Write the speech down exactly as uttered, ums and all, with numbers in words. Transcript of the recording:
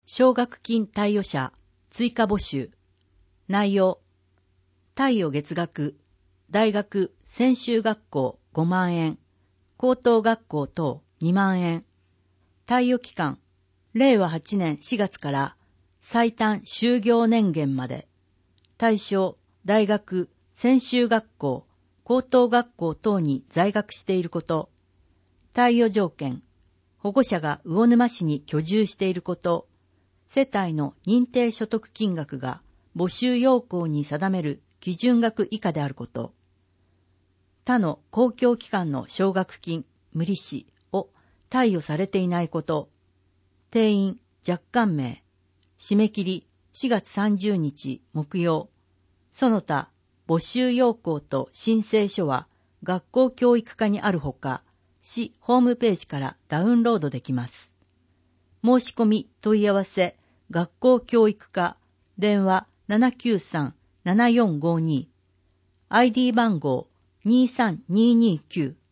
奨学金貸与者追加募集。内容。貸与月額、大学専修学校ごまんえん、高等学校等にまんえん。貸与期間、れいわはちねんしがつから最短就業年限まで。対象、大学、専修学校、高等学校等に在学していること。貸与条件、保護者が魚沼市に居住していること。世帯の認定所得金額が募集要項に定める基準額以下であること。他の公共機関の奨学金、無利子を貸与されていないこと。定員、若干名。締め切りしがつさんじゅうにち木曜。その他、募集要項と申請書は学校教育課にあるほか、市ホームページからダウンロードできます。申し込み問い合わせ学校教育課電話 ななきゅうさん ななよんごに アイディー 番号にさんにーにーきゅう